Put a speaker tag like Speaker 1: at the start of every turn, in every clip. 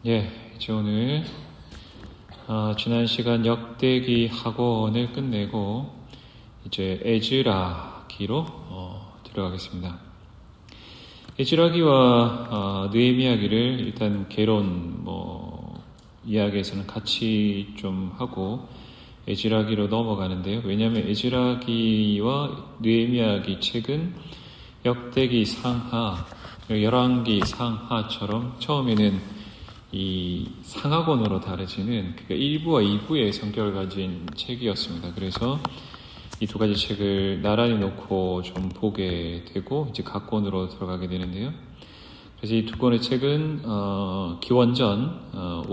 Speaker 1: 이제 오늘 지난 시간 역대기 학원을 끝내고 이제 에즈라기로 들어가겠습니다. 에즈라기와 느헤미야기를 일단 개론 이야기에서는 같이 좀 하고 에즈라기로 넘어가는데요. 왜냐하면 에즈라기와 느헤미야기 책은 역대기 상하, 열왕기 상하처럼 처음에는 이 상하권으로 다뤄지는 그러니까 1부와 2부의 성격을 가진 책이었습니다. 그래서 이 두 가지 책을 나란히 놓고 좀 보게 되고 이제 각 권으로 들어가게 되는데요. 그래서 이 두 권의 책은 기원전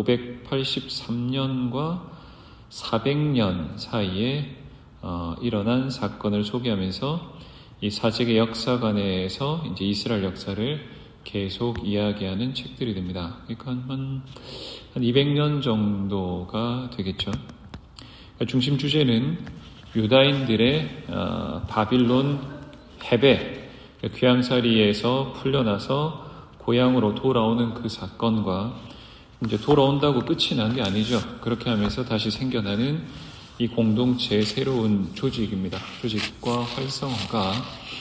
Speaker 1: 583년과 400년 사이에 일어난 사건을 소개하면서 이 사직의 역사관에서 이제 이스라엘 역사를 계속 이야기하는 책들이 됩니다. 그러니까 한 200년 정도가 되겠죠. 중심 주제는 유다인들의 바빌론 해배, 귀양살이에서 풀려나서 고향으로 돌아오는 그 사건과 이제 돌아온다고 끝이 난 게 아니죠. 그렇게 하면서 다시 생겨나는 이 공동체의 새로운 조직입니다. 조직과 활성화가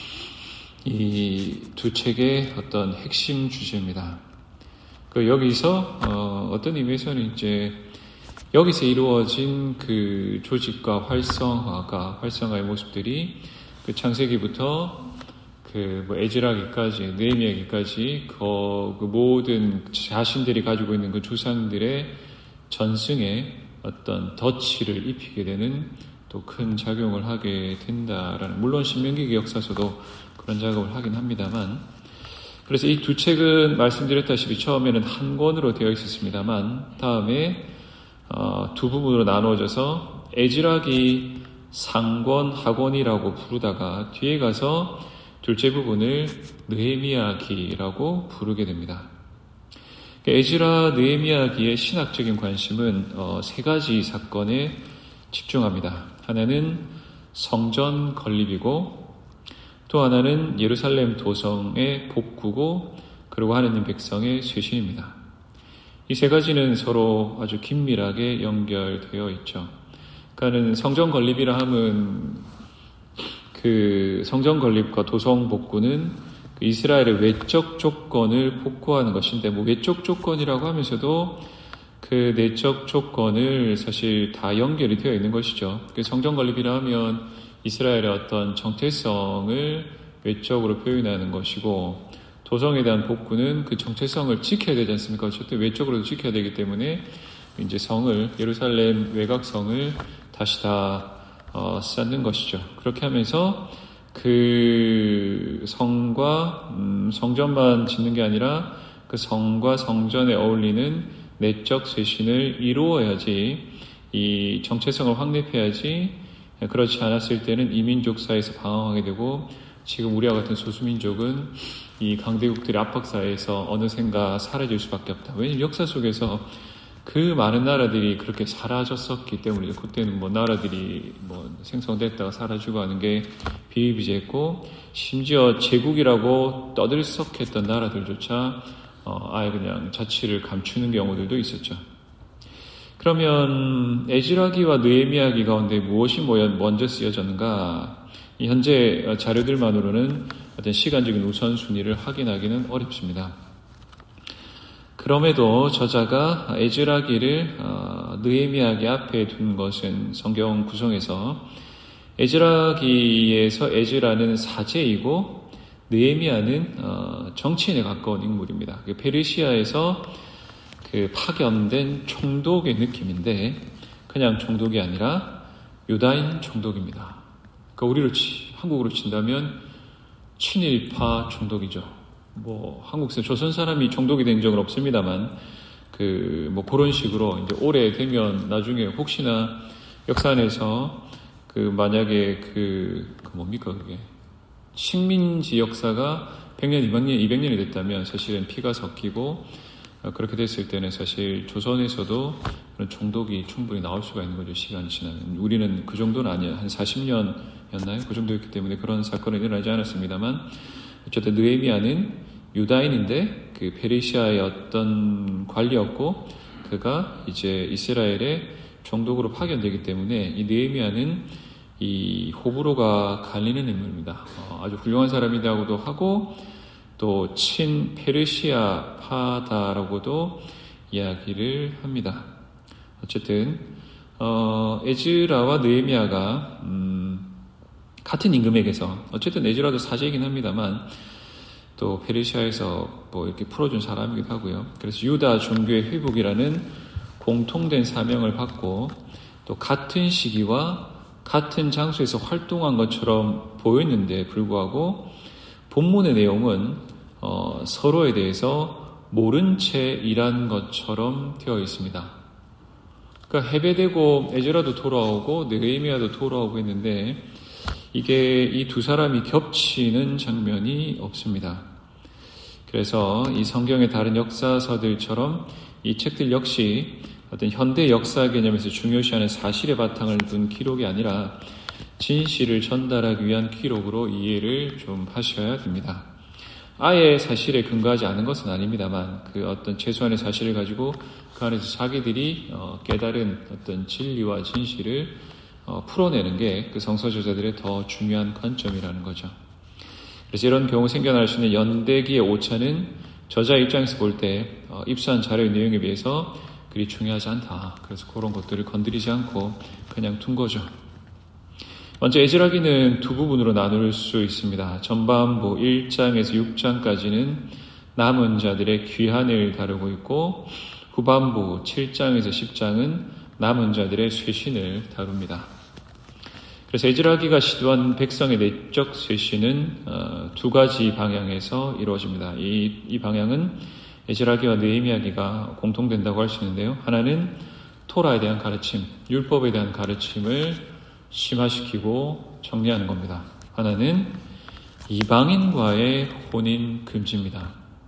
Speaker 1: 이 두 책의 어떤 핵심 주제입니다. 여기서 어떤 의미에서는 이제 여기서 이루어진 그 조직과 활성화의 모습들이 그 창세기부터 에즈라기까지, 느헤미야기까지 그 모든 자신들이 가지고 있는 그 조상들의 전승에 어떤 덫을 입히게 되는 또 큰 작용을 하게 된다라는, 물론 신명기의 역사서도 그런 작업을 하긴 합니다만, 그래서 이 두 책은 말씀드렸다시피 처음에는 한 권으로 되어 있었습니다만 다음에 두 부분으로 나누어져서 에즈라기 상권 하권이라고 부르다가 뒤에 가서 둘째 부분을 느헤미야기라고 부르게 됩니다. 에즈라 느헤미야기의 신학적인 관심은 세 가지 사건에 집중합니다. 하나는 성전 건립이고, 또 하나는 예루살렘 도성의 복구고, 그리고 하느님 백성의 쇄신입니다. 이 세 가지는 서로 아주 긴밀하게 연결되어 있죠. 그러니까는 성전 건립이라 하면 그 성전 건립과 도성 복구는 그 이스라엘의 외적 조건을 복구하는 것인데, 외적 조건이라고 하면서도 그 내적 조건을 사실 다 연결이 되어 있는 것이죠. 그 성전 건립이라 하면 이스라엘의 어떤 정체성을 외적으로 표현하는 것이고, 도성에 대한 복구는 그 정체성을 지켜야 되지 않습니까? 어쨌든 외적으로도 지켜야 되기 때문에 이제 예루살렘 외곽성을 다시 다 쌓는 것이죠. 그렇게 하면서 그 성과 성전만 짓는 게 아니라 그 성과 성전에 어울리는 내적 쇄신을 이루어야지, 이 정체성을 확립해야지. 그렇지 않았을 때는 이민족 사이에서 방황하게 되고, 지금 우리와 같은 소수민족은 이 강대국들의 압박사에서 어느샌가 사라질 수밖에 없다. 왜냐하면 역사 속에서 그 많은 나라들이 그렇게 사라졌었기 때문에, 그때는 나라들이 생성됐다가 사라지고 하는 게 비일비재했고, 심지어 제국이라고 떠들썩했던 나라들조차 아예 그냥 자치를 감추는 경우들도 있었죠. 그러면 에즈라기와 느헤미야기 가운데 무엇이 먼저 쓰여졌는가? 이 현재 자료들만으로는 어떤 시간적인 우선순위를 확인하기는 어렵습니다. 그럼에도 저자가 에즈라기를 느헤미야기 앞에 둔 것은 성경 구성에서 에즈라기에서 에즈라는 사제이고 느헤미야는 정치인에 가까운 인물입니다. 페르시아에서 그 파견된 총독의 느낌인데, 그냥 총독이 아니라 유다인 총독입니다. 그러니까 한국으로 친다면 친일파 총독이죠. 한국에서 조선 사람이 총독이 된 적은 없습니다만, 그런 식으로 이제 오래 되면 나중에 혹시나 역사 안에서 만약에 뭡니까 그게 식민지 역사가 100년, 200년이 됐다면 사실은 피가 섞이고, 그렇게 됐을 때는 사실 조선에서도 그런 총독이 충분히 나올 수가 있는 거죠. 시간이 지나면. 우리는 그 정도는 아니에요. 한 40년이었나요? 그 정도였기 때문에 그런 사건은 일어나지 않았습니다만, 어쨌든 느헤미야는 유다인인데 그 페르시아의 어떤 관리였고 그가 이제 이스라엘의 총독으로 파견되기 때문에 이 느헤미야는 이 호불호가 갈리는 인물입니다. 아주 훌륭한 사람이라고도 하고 또 친 페르시아파다라고도 이야기를 합니다. 어쨌든 에즈라와 느헤미야가 같은 임금에게서 어쨌든 에즈라도 사제이긴 합니다만 또 페르시아에서 뭐 이렇게 풀어준 사람이기도 하고요. 그래서 유다 종교의 회복이라는 공통된 사명을 받고 또 같은 시기와 같은 장소에서 활동한 것처럼 보였는데 불구하고 본문의 내용은 서로에 대해서 모른 채 일한 것처럼 되어 있습니다. 그러니까 해배되고 에즈라도 돌아오고 느헤미야도 돌아오고 했는데 이게 이 두 사람이 겹치는 장면이 없습니다. 그래서 이 성경의 다른 역사서들처럼 이 책들 역시 어떤 현대 역사 개념에서 중요시하는 사실의 바탕을 둔 기록이 아니라 진실을 전달하기 위한 기록으로 이해를 좀 하셔야 됩니다. 아예 사실에 근거하지 않은 것은 아닙니다만 그 어떤 최소한의 사실을 가지고 그 안에서 자기들이 깨달은 어떤 진리와 진실을 풀어내는 게 그 성서저자들의 더 중요한 관점이라는 거죠. 그래서 이런 경우 생겨날 수 있는 연대기의 오차는 저자 입장에서 볼 때 입수한 자료의 내용에 비해서 그리 중요하지 않다. 그래서 그런 것들을 건드리지 않고 그냥 둔 거죠. 먼저 에즈라기는 두 부분으로 나눌 수 있습니다. 전반부 1장에서 6장까지는 남은 자들의 귀환을 다루고 있고 후반부 7장에서 10장은 남은 자들의 쇄신을 다룹니다. 그래서 에즈라기가 시도한 백성의 내적 쇄신은 두 가지 방향에서 이루어집니다. 이 방향은 에즈라기와 느헤미야기가 공통된다고 할 수 있는데요. 하나는 토라에 대한 가르침, 율법에 대한 가르침을 심화시키고 정리하는 겁니다. 하나는 이방인과의 혼인 금지입니다.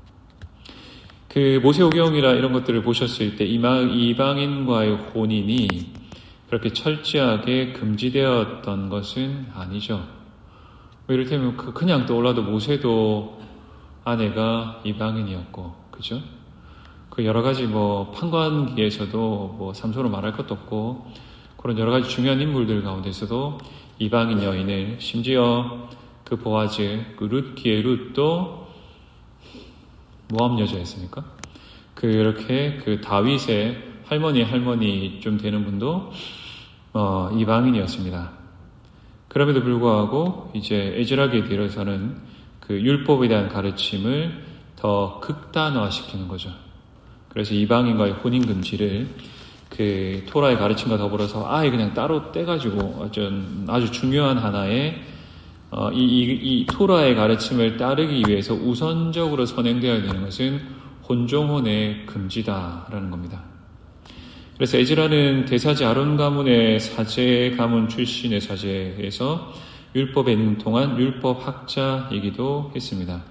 Speaker 1: 그 모세오경이라 이런 것들을 보셨을 때 이방인과의 혼인이 그렇게 철저하게 금지되었던 것은 아니죠. 이를테면 그냥 떠올라도 모세도 아내가 이방인이었고, 그죠? 그 여러 가지 판관기에서도 삼손으로 말할 것도 없고, 그런 여러 가지 중요한 인물들 가운데서도 이방인 여인을, 심지어 그 보아즈, 그 룻기의 룻도 모압 여자였습니까? 그렇게 그 다윗의 할머니 좀 되는 분도 이방인이었습니다. 그럼에도 불구하고 이제 에즈라기에 들어서는 그 율법에 대한 가르침을 더 극단화시키는 거죠. 그래서 이방인과의 혼인 금지를 그 토라의 가르침과 더불어서 아예 그냥 따로 떼가지고 아주 중요한 하나의 이 토라의 가르침을 따르기 위해서 우선적으로 선행되어야 되는 것은 혼종혼의 금지다라는 겁니다. 그래서 에즈라는 대사지 아론 가문의 사제 가문 출신의 사제에서 율법에 있는 동안 율법학자이기도 했습니다.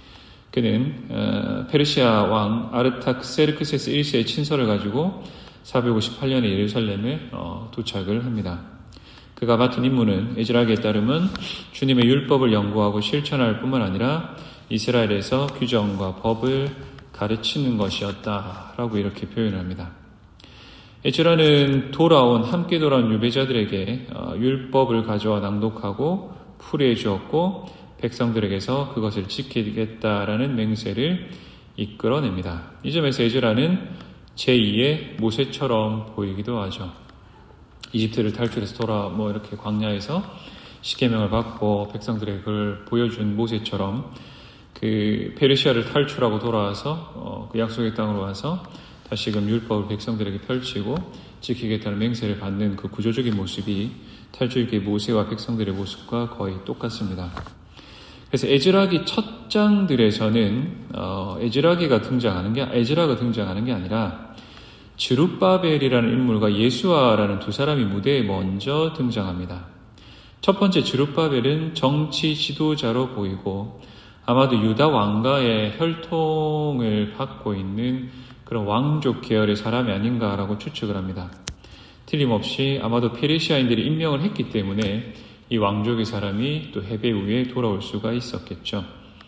Speaker 1: 그는 페르시아 왕 아르탁세르크세스 1세의 친서를 가지고 458년에 예루살렘에 도착을 합니다. 그가 맡은 임무는 에즈라기에 따르면 주님의 율법을 연구하고 실천할 뿐만 아니라 이스라엘에서 규정과 법을 가르치는 것이었다라고 이렇게 표현을 합니다. 에즈라는 함께 돌아온 유배자들에게 율법을 가져와 낭독하고 풀이해 주었고 백성들에게서 그것을 지키겠다라는 맹세를 이끌어냅니다. 이 점에서 에즈라는 제2의 모세처럼 보이기도 하죠. 이집트를 탈출해서 이렇게 광야에서 십계명을 받고 백성들에게 그걸 보여준 모세처럼 그 페르시아를 탈출하고 돌아와서 그 약속의 땅으로 와서 다시금 율법을 백성들에게 펼치고 지키겠다는 맹세를 받는 그 구조적인 모습이 탈출기의 모세와 백성들의 모습과 거의 똑같습니다. 그래서 에즈라기 첫 장들에서는 에즈라가 등장하는 게 아니라 스룹바벨이라는 인물과 예수아라는 두 사람이 무대에 먼저 등장합니다. 첫 번째 스룹바벨은 정치 지도자로 보이고 아마도 유다 왕가의 혈통을 받고 있는 그런 왕족 계열의 사람이 아닌가라고 추측을 합니다. 틀림없이 아마도 페르시아인들이 임명을 했기 때문에 이 왕족의 사람이 또 해배 후에 돌아올 수가 있었겠죠.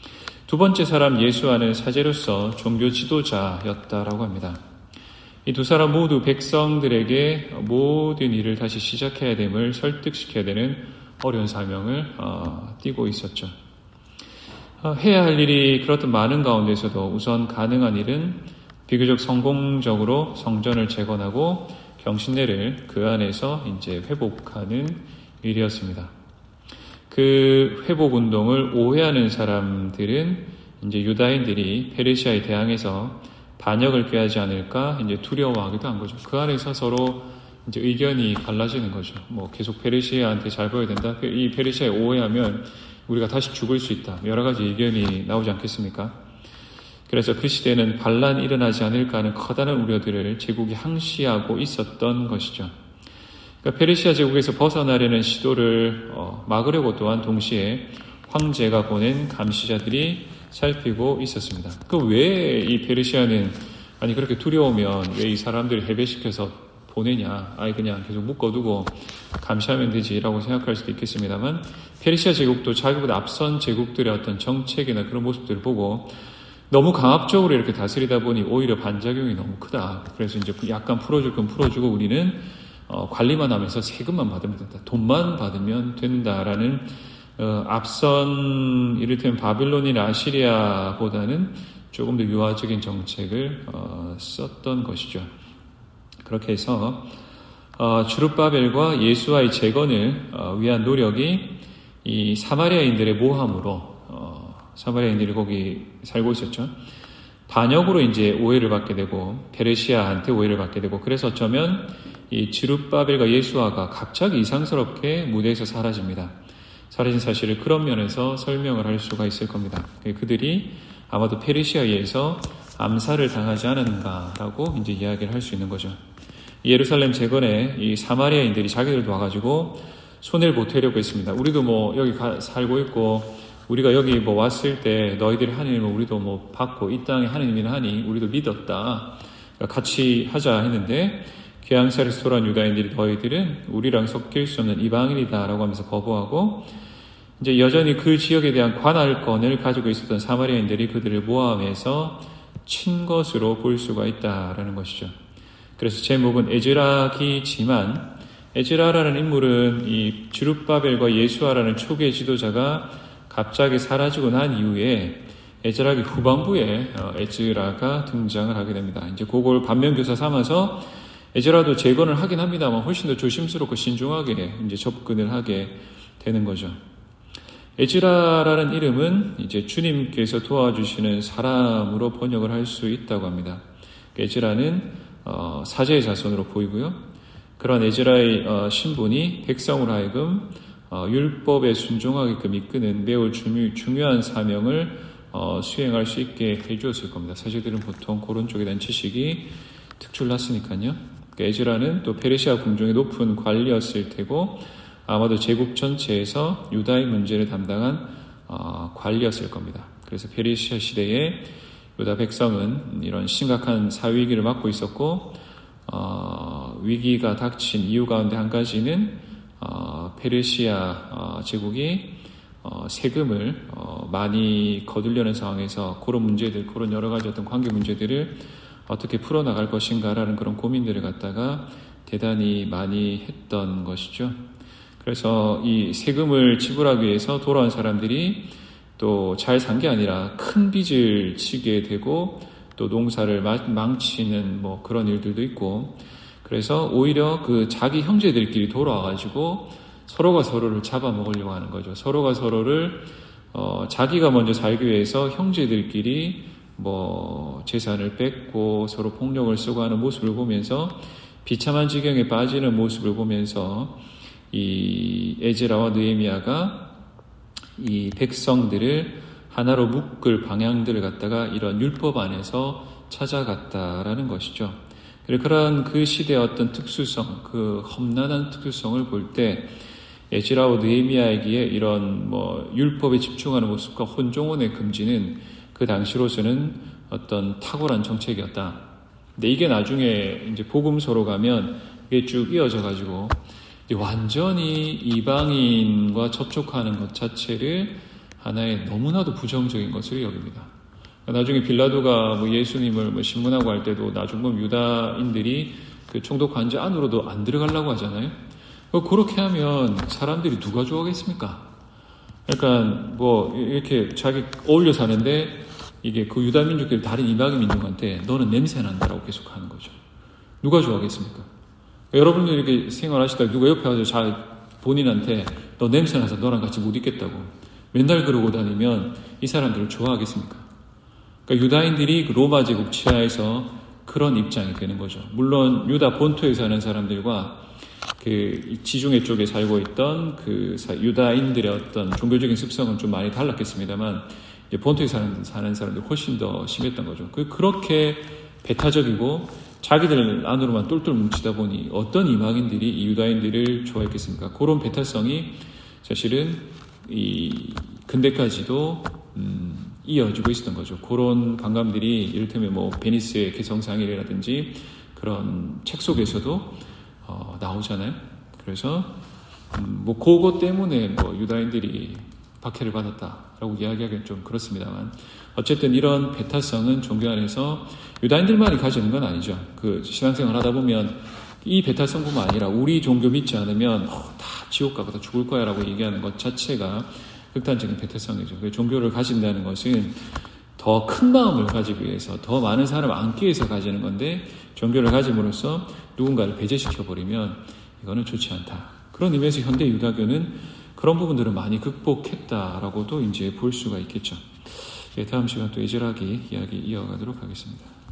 Speaker 1: 두 번째 사람 예수아는 사제로서 종교 지도자였다라고 합니다. 이 두 사람 모두 백성들에게 모든 일을 다시 시작해야 됨을 설득시켜야 되는 어려운 사명을 띠고 있었죠. 해야 할 일이 그렇던 많은 가운데서도 우선 가능한 일은 비교적 성공적으로 성전을 재건하고 경신례를 그 안에서 이제 회복하는 일이었습니다. 그 회복 운동을 오해하는 사람들은 이제 유다인들이 페르시아에 대항해서 반역을 꾀하지 않을까 이제 두려워하기도 한 거죠. 그 안에서 서로 이제 의견이 갈라지는 거죠. 뭐 계속 페르시아한테 잘 보여야 된다. 이 페르시아에 오해하면 우리가 다시 죽을 수 있다. 여러 가지 의견이 나오지 않겠습니까? 그래서 그 시대에는 반란이 일어나지 않을까 하는 커다란 우려들을 제국이 항시하고 있었던 것이죠. 그러니까 페르시아 제국에서 벗어나려는 시도를 막으려고 또한 동시에 황제가 보낸 감시자들이 살피고 있었습니다. 왜 이 페르시아는 그렇게 두려우면 왜 이 사람들을 해배시켜서 보내냐? 그냥 계속 묶어두고 감시하면 되지라고 생각할 수도 있겠습니다만 페르시아 제국도 자기보다 앞선 제국들의 어떤 정책이나 그런 모습들을 보고 너무 강압적으로 이렇게 다스리다 보니 오히려 반작용이 너무 크다. 그래서 이제 약간 풀어줄 건 풀어주고 우리는 관리만 하면서 세금만 받으면 된다. 돈만 받으면 된다라는 앞선 이를테면 바빌론이나 아시리아보다는 조금 더 유화적인 정책을 썼던 것이죠. 그렇게 해서 주룹바벨과 예수아의 재건을 위한 노력이 이 사마리아인들의 모함으로 사마리아인들이 거기 살고 있었죠. 반역으로 이제 오해를 받게 되고 페르시아한테 오해를 받게 되고 그래서 어쩌면 이 주룹바벨과 예수아가 갑자기 이상스럽게 무대에서 사라집니다. 사라진 사실을 그런 면에서 설명을 할 수가 있을 겁니다. 그들이 아마도 페르시아에서 암살을 당하지 않았는가라고 이제 이야기를 할 수 있는 거죠. 예루살렘 재건에 이 사마리아인들이 자기들도 와가지고 손해를 보태려고 했습니다. 우리도 여기 살고 있고 우리가 여기 왔을 때 너희들이 하는 일을 우리도 받고 이 땅에 하는 일을 하니 우리도 믿었다. 같이 하자 했는데 귀양살에서 돌아온 유다인들이 너희들은 우리랑 섞일 수 없는 이방인이다라고 하면서 거부하고 이제 여전히 그 지역에 대한 관할권을 가지고 있었던 사마리아인들이 그들을 모함해서 친 것으로 볼 수가 있다라는 것이죠. 그래서 제목은 에즈라기지만 에즈라라는 인물은 이 주룹바벨과 예수아라는 초기의 지도자가 갑자기 사라지고 난 이후에 에즈라기 후반부에 에즈라가 등장을 하게 됩니다. 이제 그걸 반면교사 삼아서 에즈라도 재건을 하긴 합니다만 훨씬 더 조심스럽고 신중하게 이제 접근을 하게 되는 거죠. 에즈라라는 이름은 이제 주님께서 도와주시는 사람으로 번역을 할 수 있다고 합니다. 에즈라는 사제의 자손으로 보이고요. 그런 에즈라의 신분이 백성으로 하여금 율법에 순종하게끔 이끄는 매우 중요한 사명을 수행할 수 있게 해주었을 겁니다. 사제들은 보통 그런 쪽에 대한 지식이 특출났으니까요. 에즈라는 또 페르시아 궁정의 높은 관리였을 테고 아마도 제국 전체에서 유다의 문제를 담당한 관리였을 겁니다. 그래서 페르시아 시대에 유다 백성은 이런 심각한 사위기를 맞고 있었고 위기가 닥친 이유 가운데 한 가지는 페르시아 제국이 세금을 많이 거두려는 상황에서 그런 문제들, 그런 여러 가지 어떤 관계 문제들을 어떻게 풀어나갈 것인가라는 그런 고민들을 갖다가 대단히 많이 했던 것이죠. 그래서 이 세금을 지불하기 위해서 돌아온 사람들이 또 잘 산 게 아니라 큰 빚을 지게 되고 또 농사를 망치는 그런 일들도 있고 그래서 오히려 그 자기 형제들끼리 돌아와가지고 서로가 서로를 잡아먹으려고 하는 거죠. 서로가 서로를 자기가 먼저 살기 위해서 형제들끼리 재산을 뺏고 서로 폭력을 쓰고 하는 모습을 보면서 비참한 지경에 빠지는 모습을 보면서 이 에즈라와 느헤미야가 이 백성들을 하나로 묶을 방향들을 갖다가 이런 율법 안에서 찾아갔다라는 것이죠. 그리고 그런 그 시대의 어떤 특수성, 그 험난한 특수성을 볼 때 에즈라와 느헤미야에게 이런 율법에 집중하는 모습과 혼종원의 금지는 그 당시로서는 어떤 탁월한 정책이었다. 근데 이게 나중에 이제 복음서로 가면 이게 쭉 이어져 가지고 완전히 이방인과 접촉하는 것 자체를 하나의 너무나도 부정적인 것으로 여깁니다. 나중에 빌라도가 예수님을 신문하고 할 때도 나중 보면 유다인들이 그 총독 관저 안으로도 안 들어가려고 하잖아요. 그렇게 하면 사람들이 누가 좋아하겠습니까? 그러니까 이렇게 자기 어울려 사는데 이게 그 유다 민족들이 다른 이방 민족한테 너는 냄새 난다라고 계속 하는 거죠. 누가 좋아하겠습니까? 여러분들 이렇게 생활하시다가 누가 옆에 와서 본인한테 너 냄새 나서 너랑 같이 못 있겠다고 맨날 그러고 다니면 이 사람들을 좋아하겠습니까? 그러니까 유다인들이 그 로마 제국 치하에서 그런 입장이 되는 거죠. 물론 유다 본토에 사는 사람들과 그 지중해 쪽에 살고 있던 그 유다인들의 어떤 종교적인 습성은 좀 많이 달랐겠습니다만 본토에 사는 사람들이 훨씬 더 심했던 거죠. 그렇게 배타적이고 자기들 안으로만 똘똘 뭉치다 보니 어떤 이방인들이 이 유다인들을 좋아했겠습니까? 그런 배타성이 사실은 이 근대까지도 이어지고 있었던 거죠. 그런 관광들이 이를테면 베니스의 개성상이라든지 그런 책 속에서도 나오잖아요. 그래서 그것 때문에 유다인들이 박해를 받았다라고 이야기하기는 좀 그렇습니다만 어쨌든 이런 배타성은 종교 안에서 유다인들만이 가지는 건 아니죠. 그 신앙생활 하다 보면 이 배타성뿐만 아니라 우리 종교 믿지 않으면 다 지옥 가고 다 죽을 거야 라고 얘기하는 것 자체가 극단적인 배타성이죠. 종교를 가진다는 것은 더 큰 마음을 가지기 위해서 더 많은 사람을 안기 위해서 가지는 건데 종교를 가짐으로써 누군가를 배제시켜버리면 이거는 좋지 않다. 그런 의미에서 현대 유다교는 그런 부분들을 많이 극복했다라고도 이제 볼 수가 있겠죠. 다음 시간 또 이절하기 이야기 이어가도록 하겠습니다.